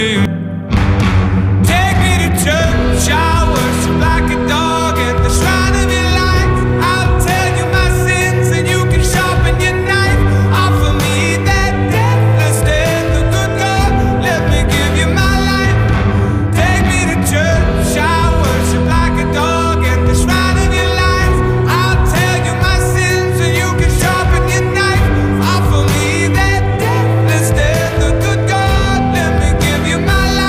Take me to church, I worship like a dog at the shrine of your light. I'll tell you my sins and you can sharpen your knife. Offer me that deathless death, the good God, let me give you my life. Take me to church, I worship like a dog at the shrine of your light. I'll tell you my sins and you can sharpen your knife. Offer me that deathless death, the good God, let me give you my life.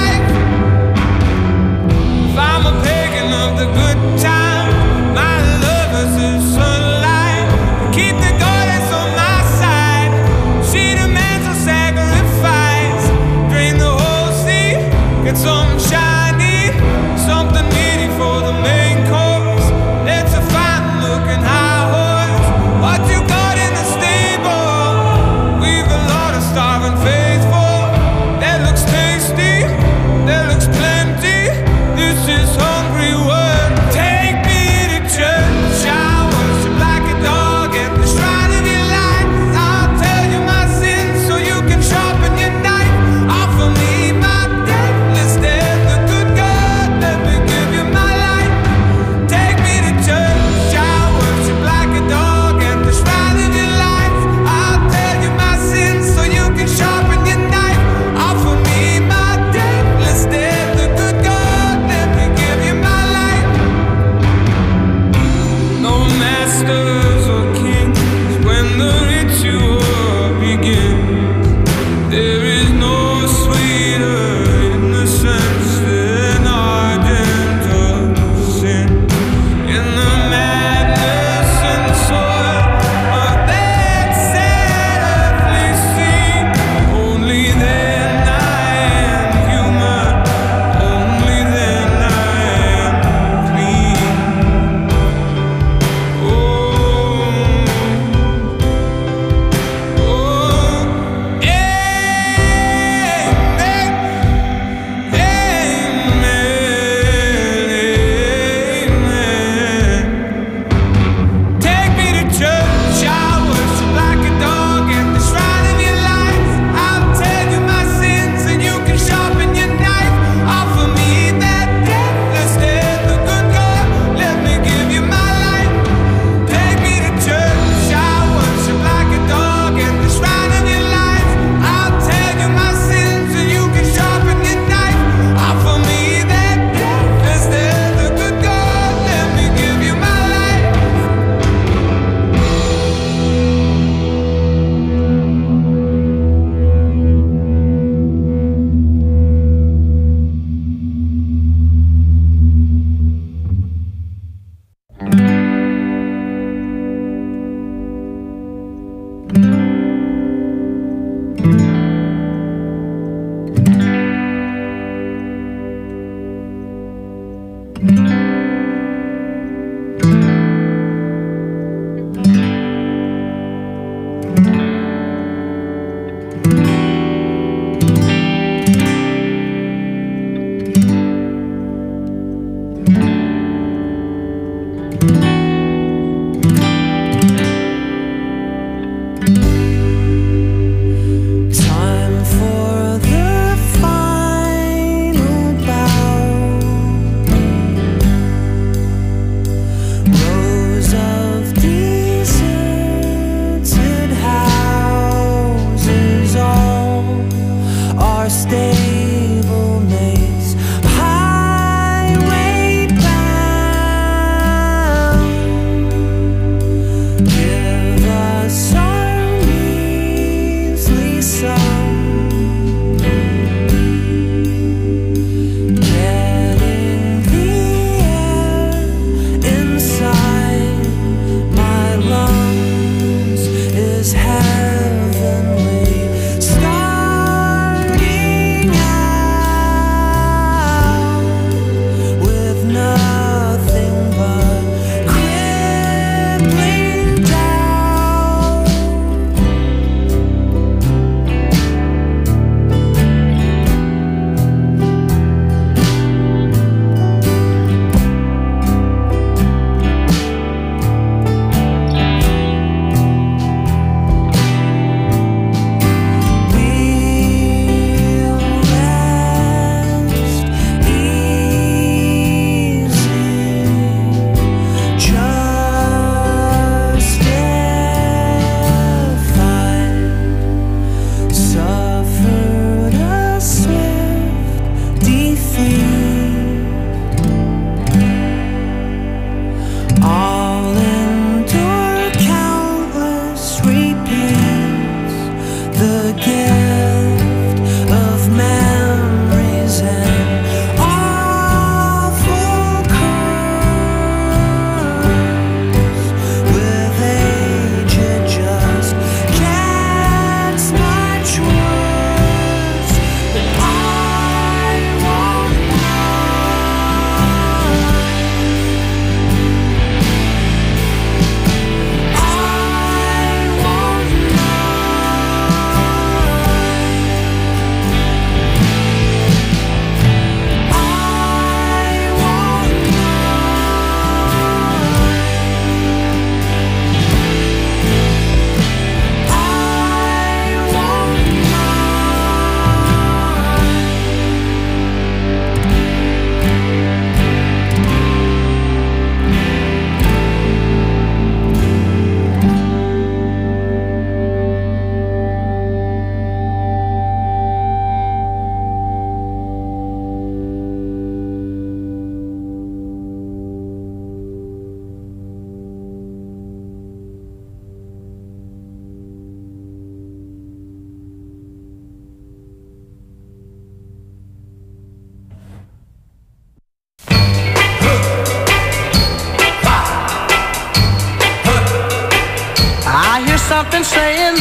something saying,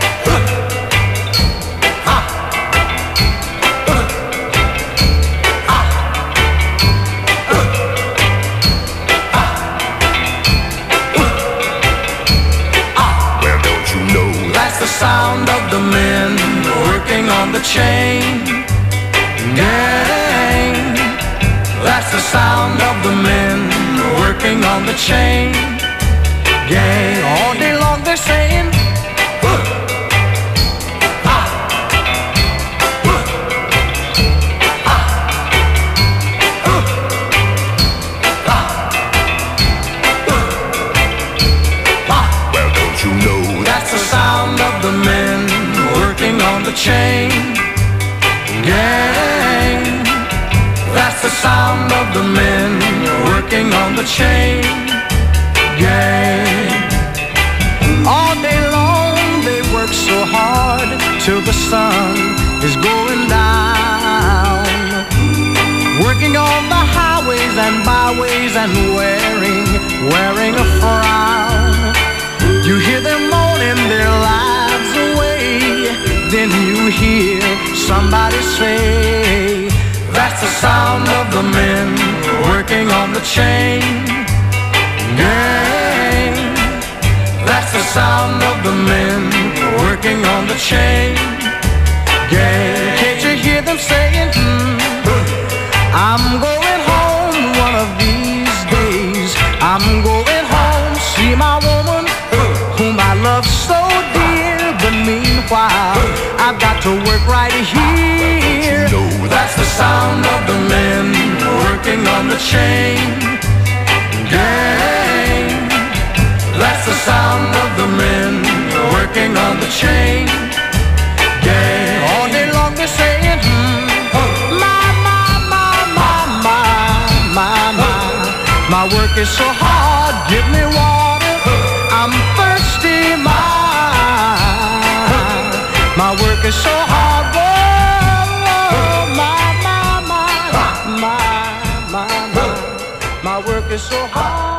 well, don't you know that's the sound of the men working on the chain gang. That's the sound of the men working on the chain gang. All day long they're saying, well, don't you know that's the sound of the men working on the chain gang. That's the sound of the men working on the chain gang. All day long they work so hard till the sun is going down, working on the highways and byways and wearing a frown. You hear them moaning their lives away, then you hear somebody say, that's the sound of the men working on the chain gang. That's the sound of the men working on the chain gang. Can't you hear them saying, I'm going home one of these days. I'm going home, see my woman whom I love so dear. But meanwhile, I've got to work right here. That's the sound of the men working on the chain gang. That's the sound of the men working on the chain gang. All day long they're saying, my work is so hard, give me water, I'm thirsty, my work is so hard, whoa, my work is so hard.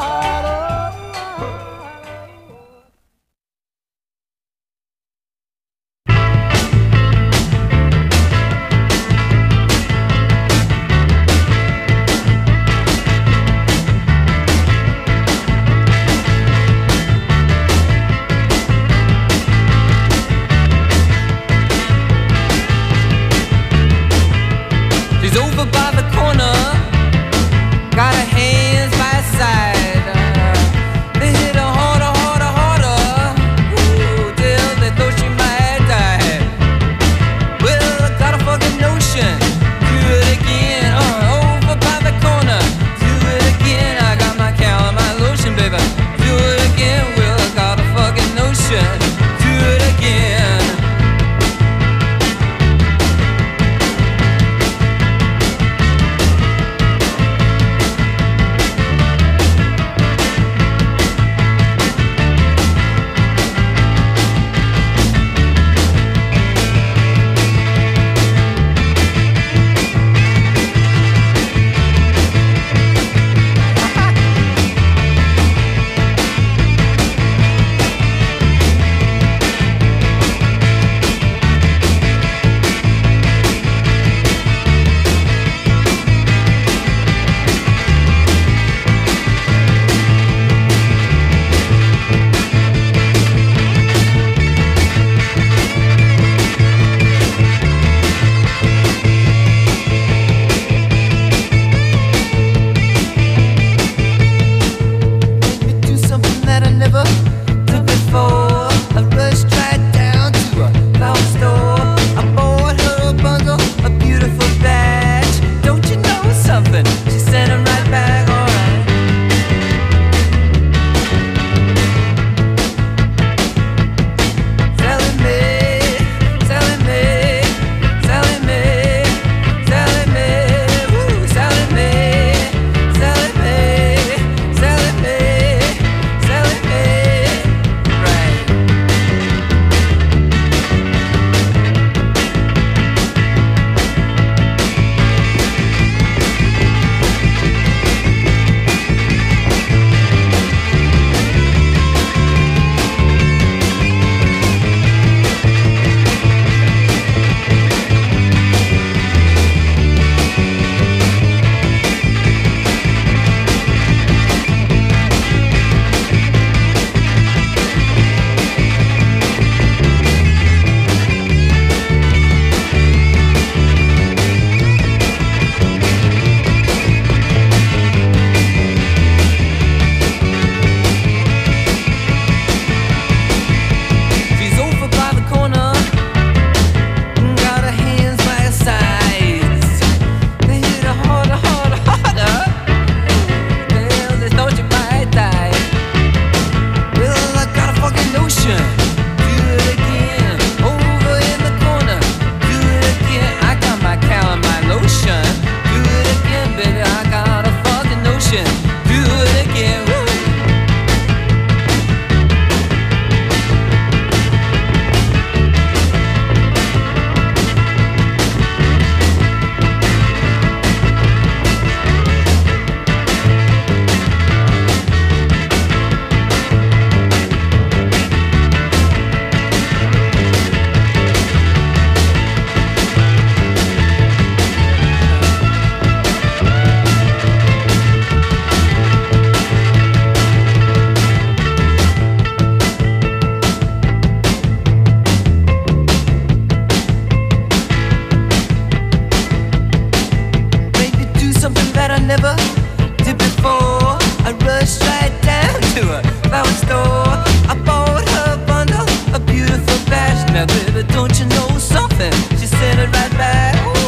never did before. I rushed right down to a flower store. I bought her a bundle of beautiful bags. Now baby, don't you know something? She sent it right back. Ooh.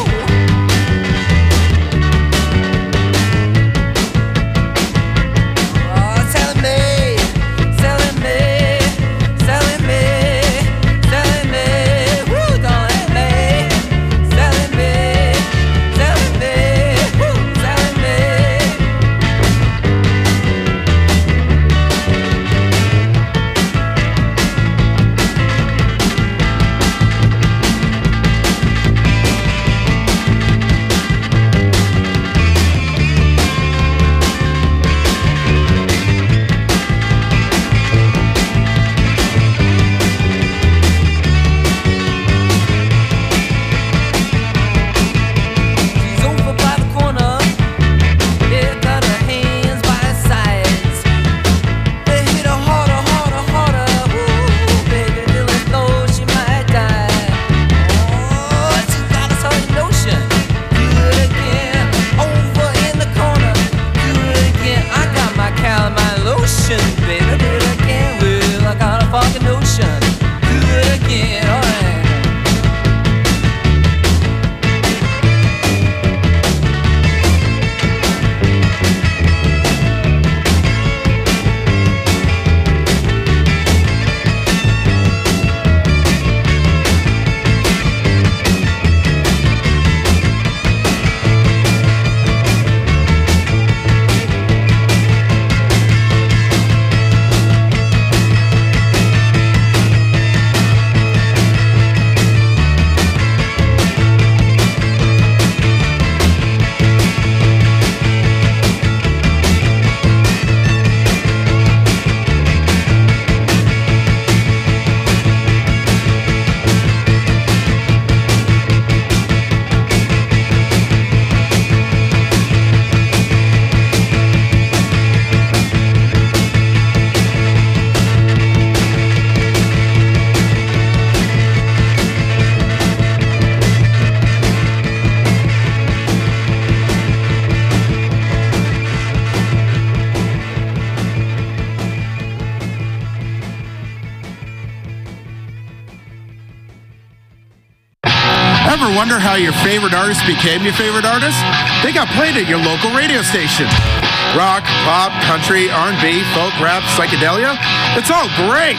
Wonder how your favorite artist became your favorite artist? They got played at your local radio station. Rock, pop, country, R&B, folk, rap, psychedelia. It's all great.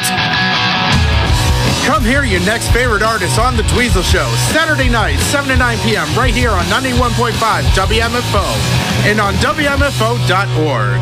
Come hear your next favorite artist on The Dweezil Show, Saturday night, 7 to 9 p.m. right here on 91.5 WMFO and on WMFO.org.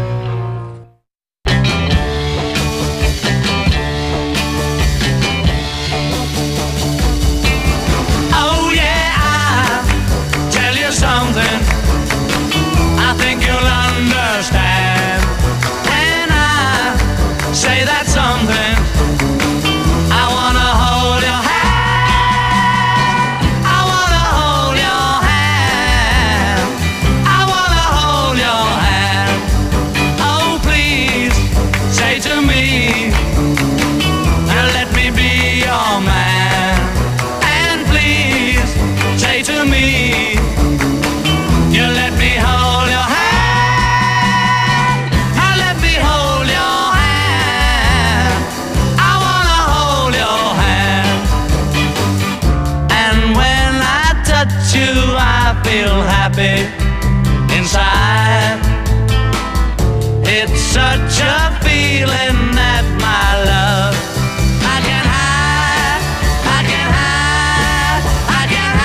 Inside, it's such a feeling that my love I can't hide, I can't hide, I can't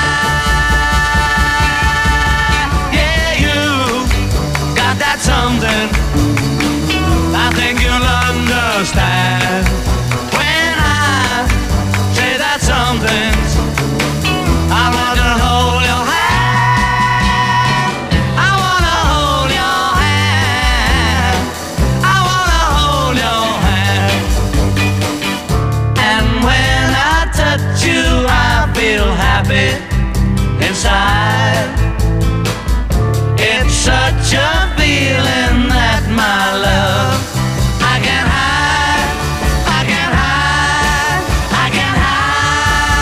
hide. Yeah, you got that something I think you'll understand when I say that something. I want to hold your hand. Inside, it's such a feeling that my love I can't hide, I can't hide, I can't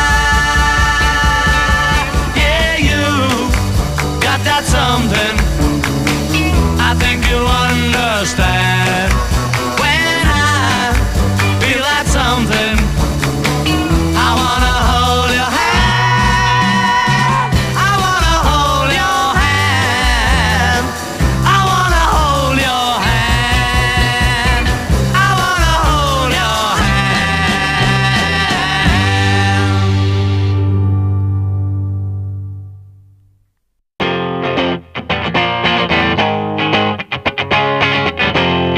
hide. Yeah, you got that something understand. When I feel that something, I wanna hold your hand. I wanna hold your hand. I wanna hold your hand. I wanna hold your hand.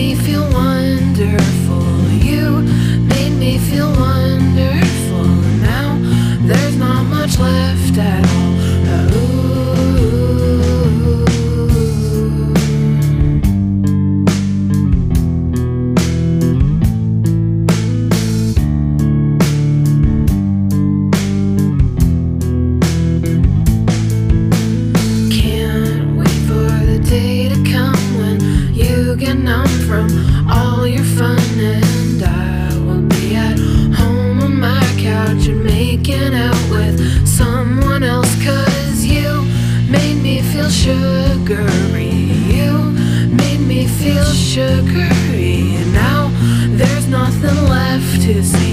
me feel wonderful. You made me feel wonderful. Now there's not much left at all. Can't wait for the day to come when you get numb from all your fun, and I will be at home on my couch and making out with someone else. 'Cause you made me feel sugary. You made me feel sugary. And now there's nothing left to see.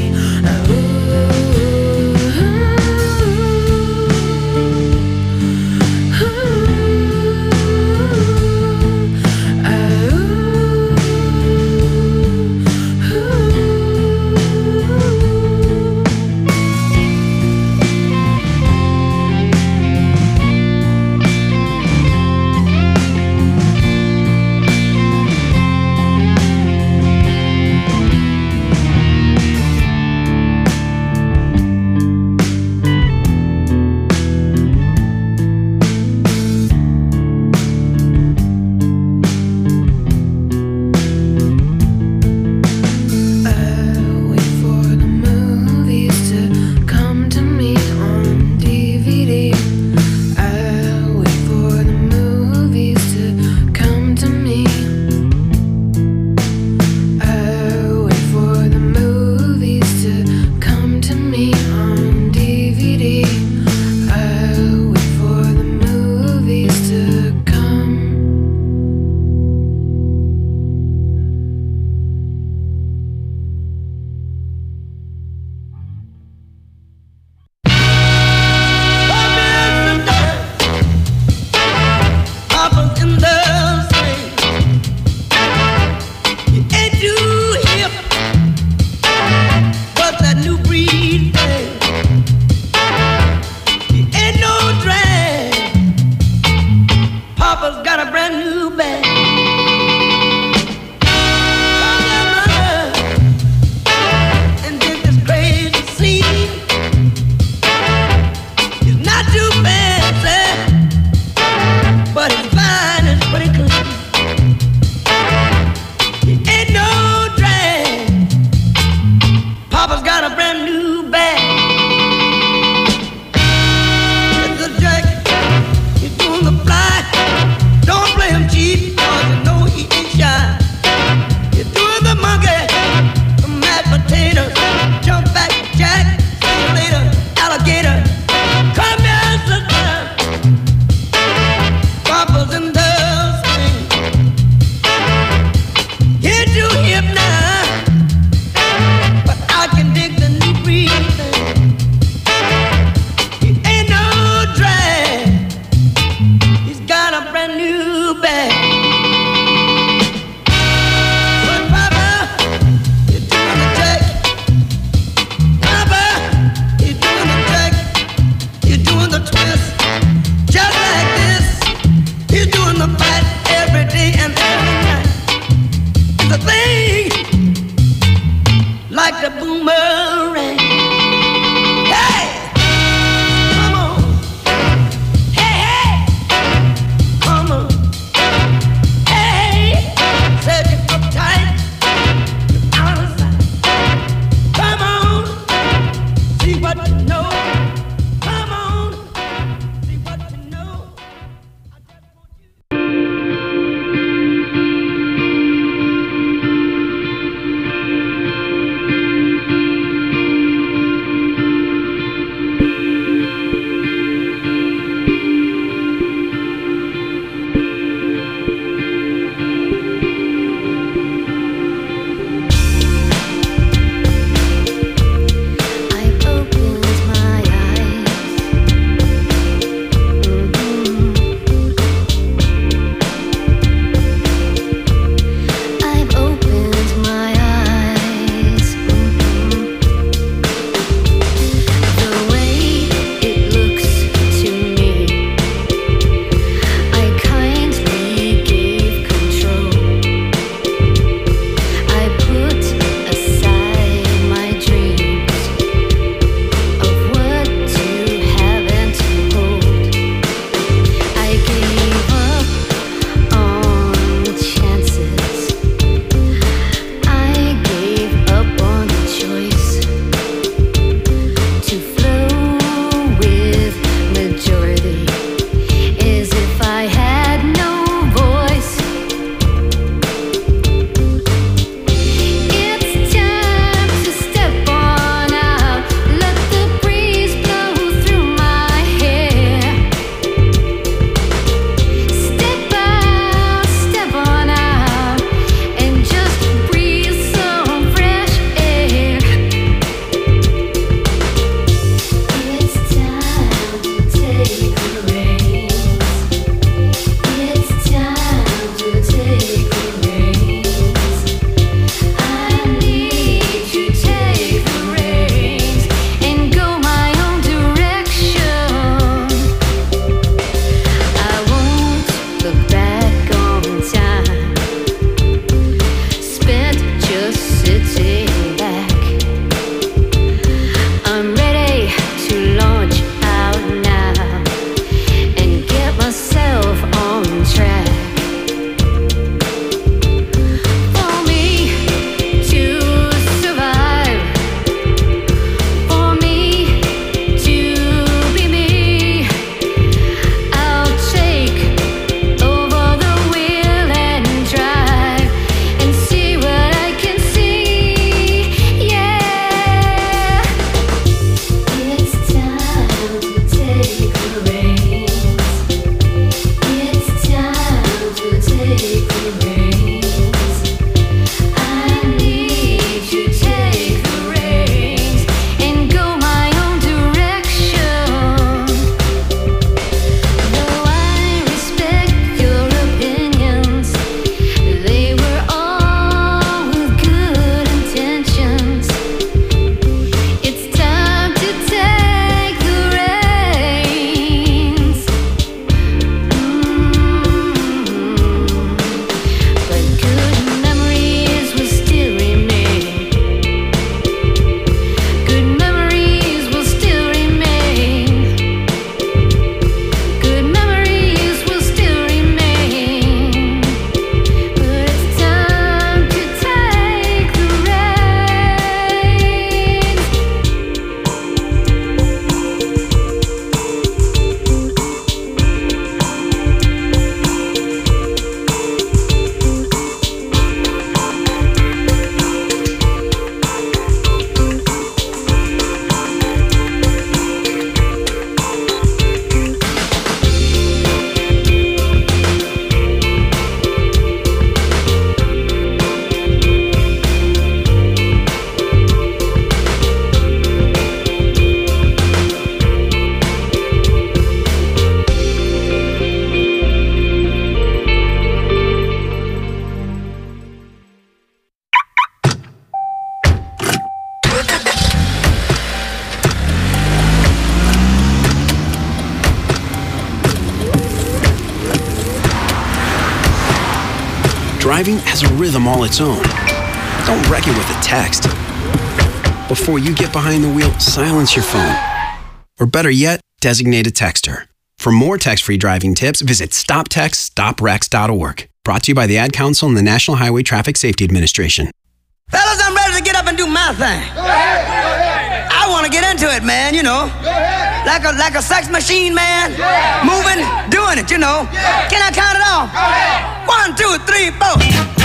driving has a rhythm all its own. Don't wreck it with a text. Before you get behind the wheel, silence your phone. Or better yet, designate a texter. For more text-free driving tips, visit stoptextstoprex.org. Brought to you by the Ad Council and the National Highway Traffic Safety Administration. Fellas, I'm ready to get up and do my thing. I want to get into it, man, you know. Like a sex machine, man. Moving, doing it, you know. Can I count it off? 1, 2, 3, 4.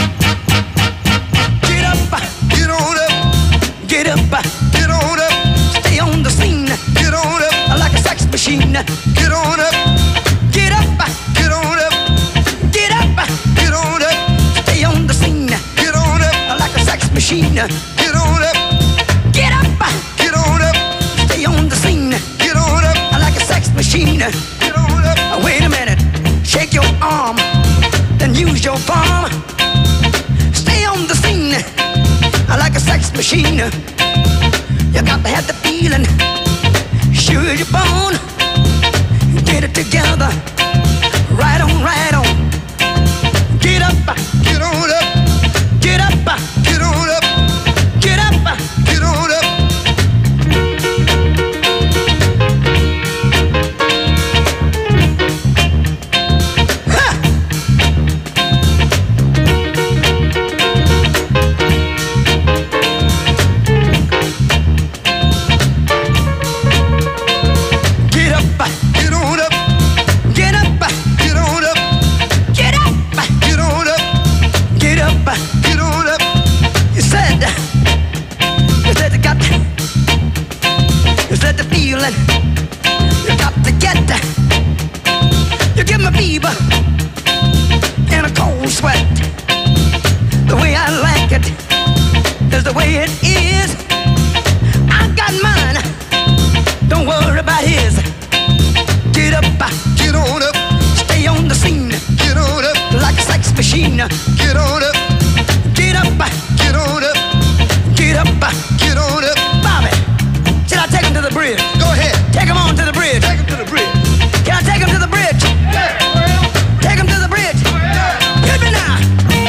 Get up, get on up. Get up, get on up. Stay on the scene. Get on up. Like a sex machine. Get on up. Get up, get on up. Get up, get on up. Stay on the scene. Get on up. Like a sex machine. Get on up. Get up, get on up. Stay on the scene. Get on up. Like a sex machine. Get on up. Wait a minute. Shake your arm. Then use your palm. Stay on the scene. Like a sex machine. You got to have the feeling. Sure you're born. Get it together. Right on, right on. Get up, get on up. Get up, get on up. Get up, get on up. Ha! Get up, get on up. Get up, get on up. Get up, get on up. Get up, get on up. You said you got, you said the feeling. You got to get, you give me fever and a cold sweat. The way I like it is the way it is. I got mine. Don't worry about his. Get up, get on up. Stay on the scene. Get on up. Like a sex machine. Get on up. Get up, get on up. Get up, get on up. Bobby, should I take him to the bridge? Go ahead. Take him on to the bridge. Take him to the bridge. Can I take him to the bridge? Yeah. Take him to the bridge. Hit me now.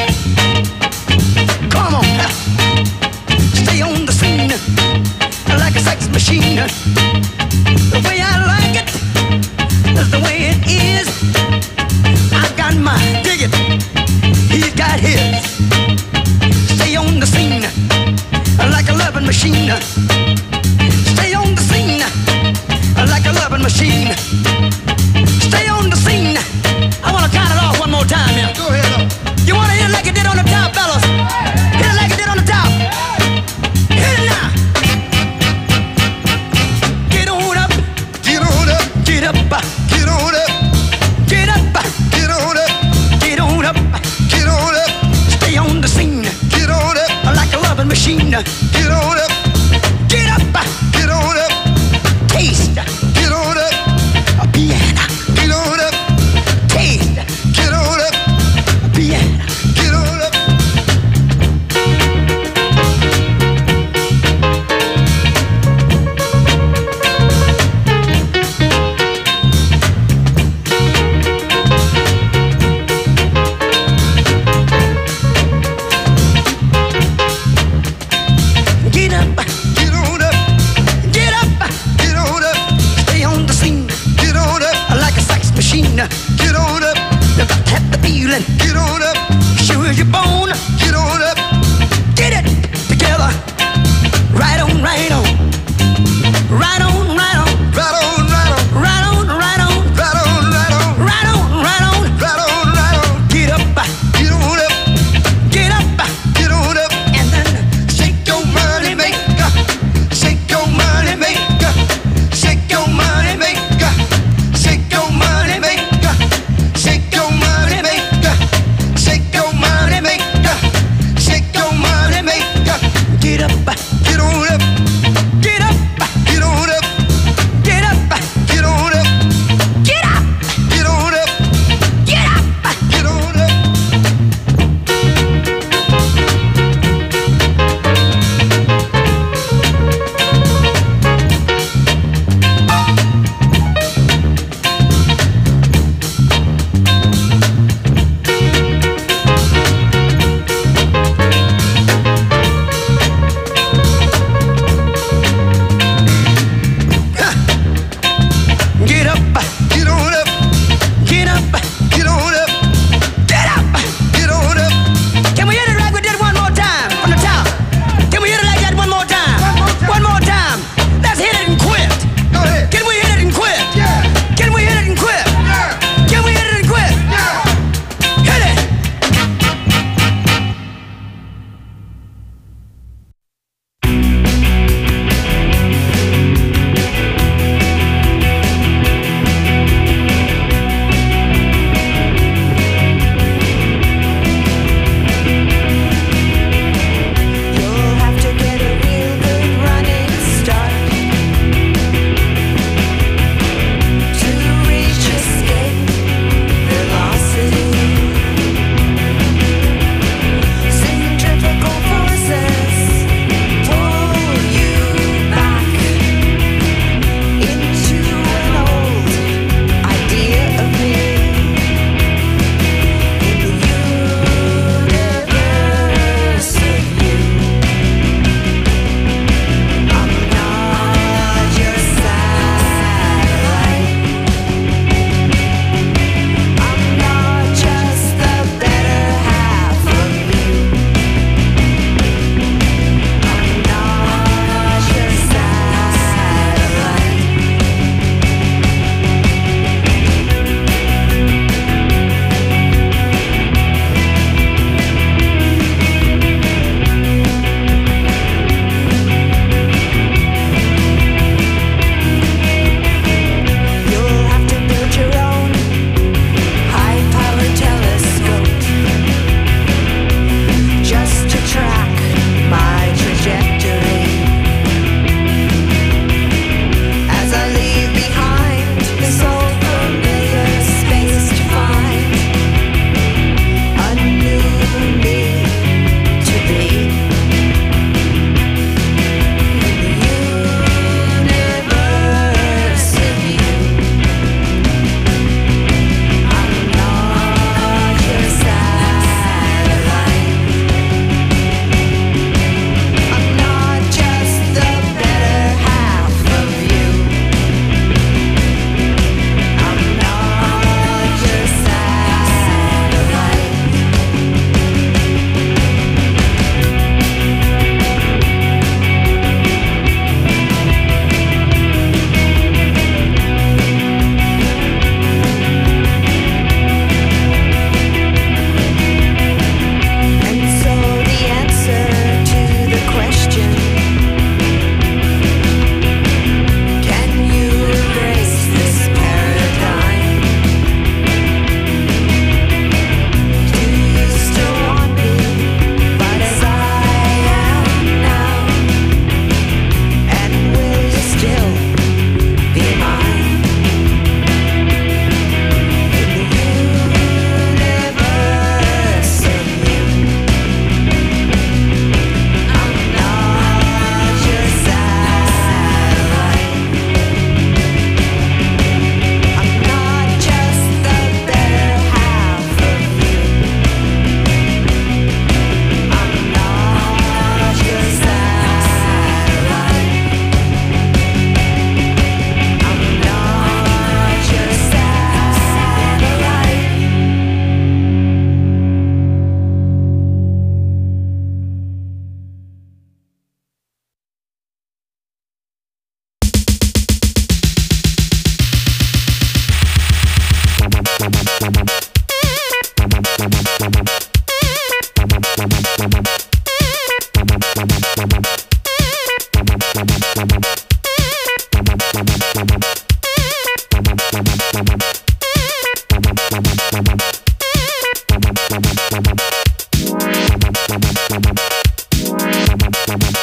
Come on. Stay on the scene. Like a sex machine. The way I like it is the way it is. I got mine, dig it. He's got his. Stay on the scene like a loving machine. Stay on the scene like a loving machine. Stay on the scene. I want to count it off one more time here. Go ahead. You want to hit it like it did on the top, fellas? Hit it like it did on the top. Hit it now. Get on up. Get on up. Get up. Get on up. Get up. Get on up. Get on up. Get on up. Stay on the scene. Get on up. Like a loving machine. Get on up. Get up. Get on up. Taste. Get on up. A piano. Get on up. Taste. Get on up. A piano. Get on up. Get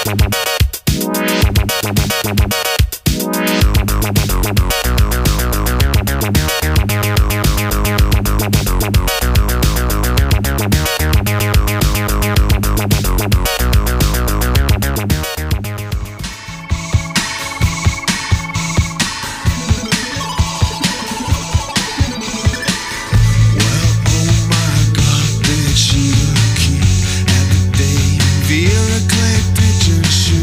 Feel eclectic and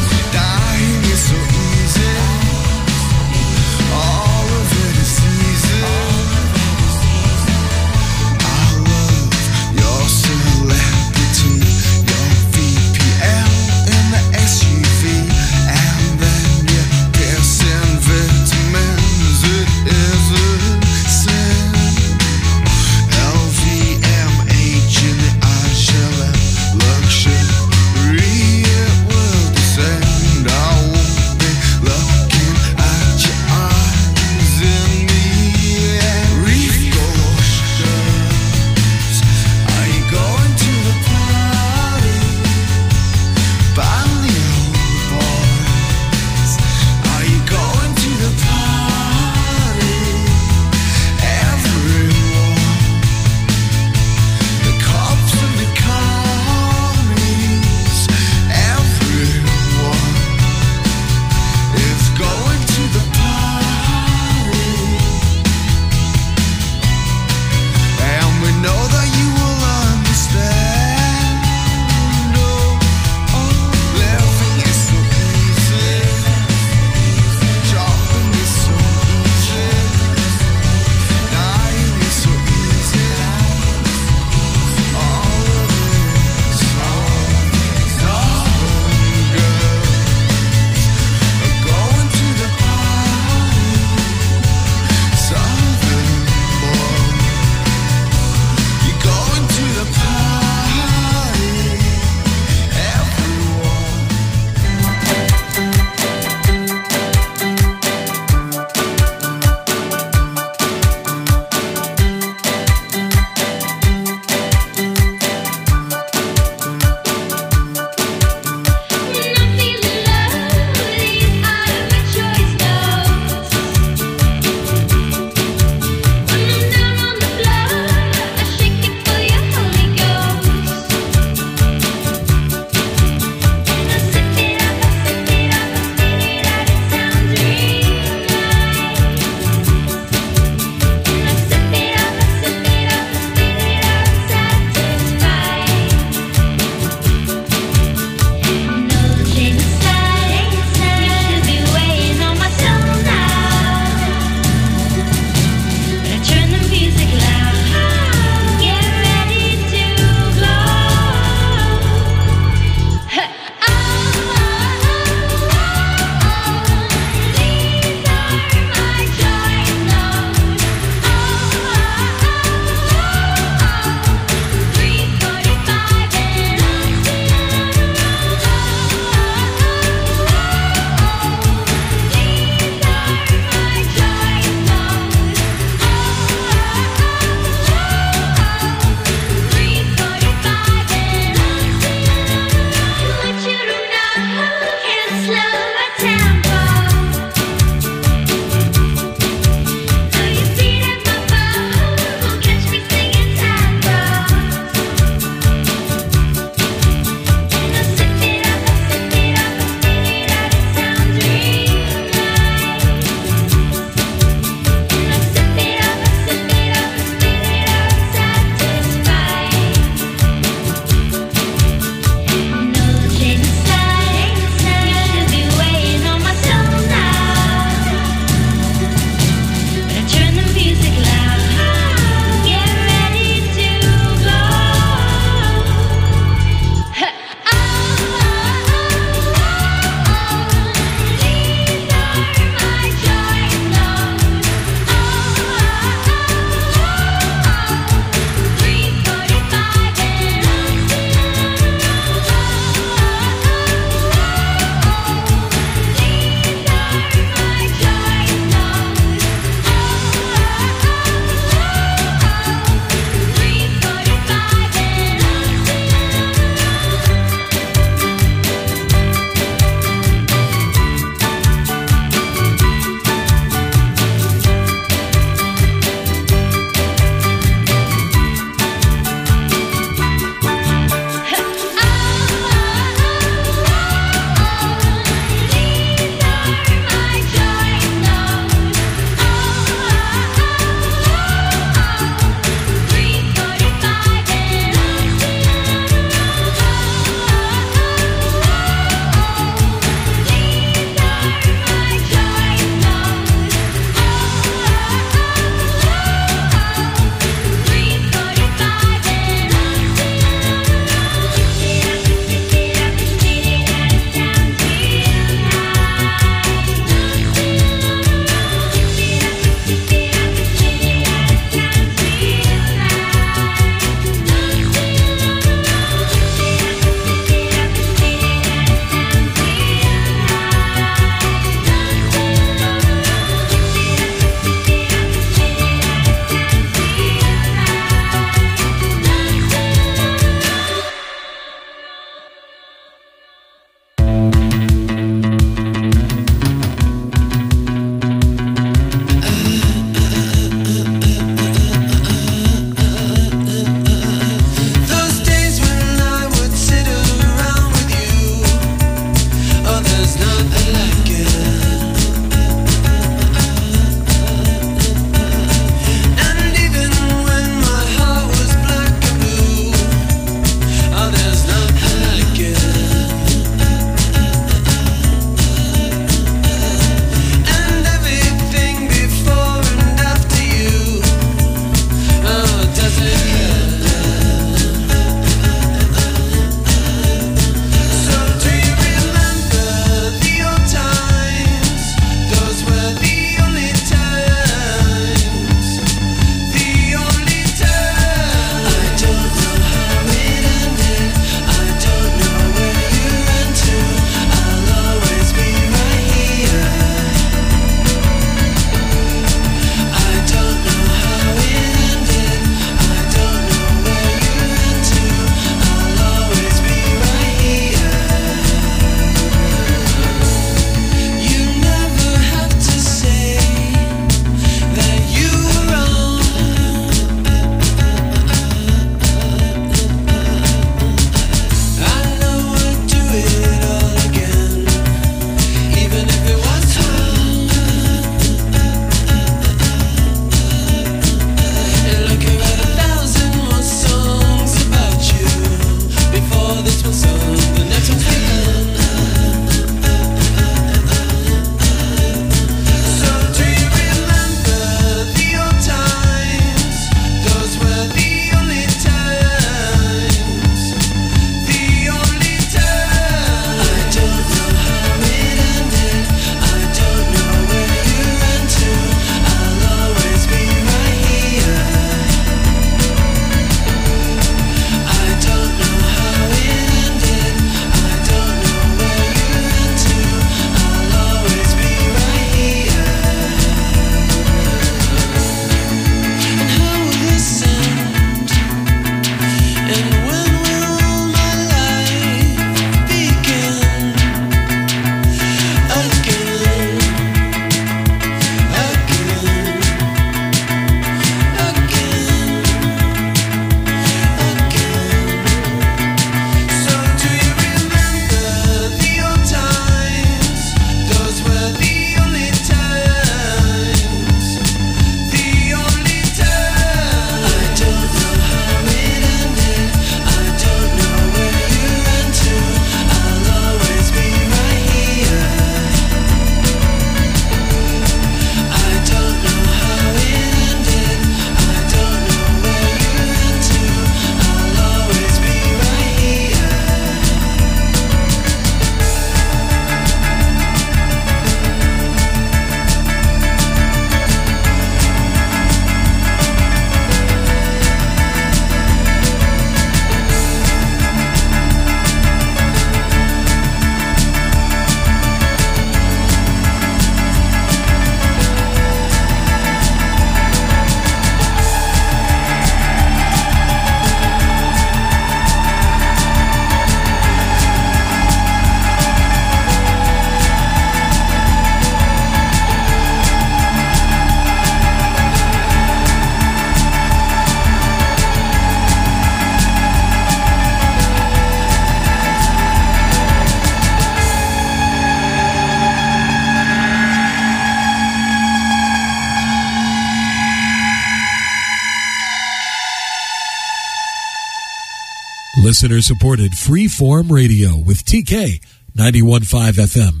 listener-supported free-form radio with TK 91.5 FM,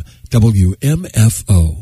WMFO.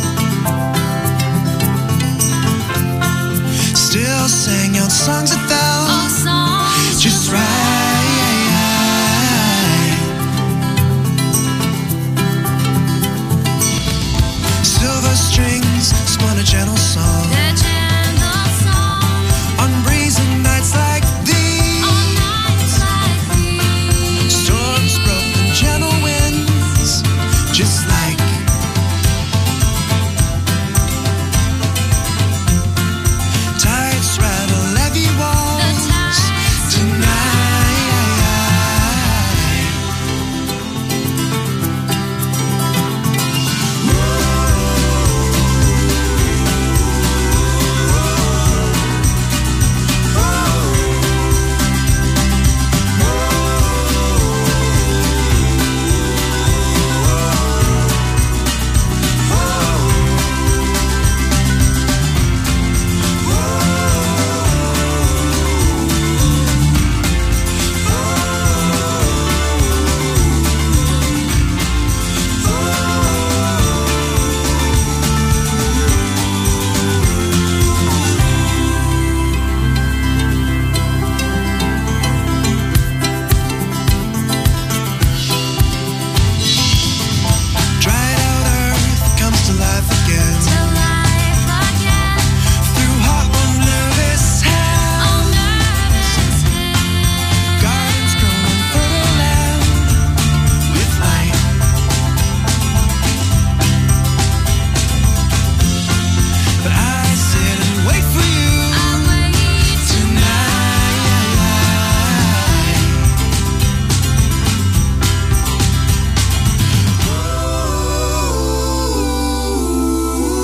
Songs 1,000